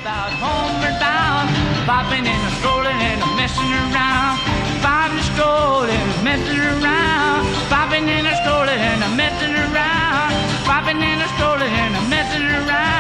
about homeward bound, bopping and a strolling and a messing around, bopping and strolling, messing around, bopping and a strolling and a messing around, bopping and a strolling and a messing around.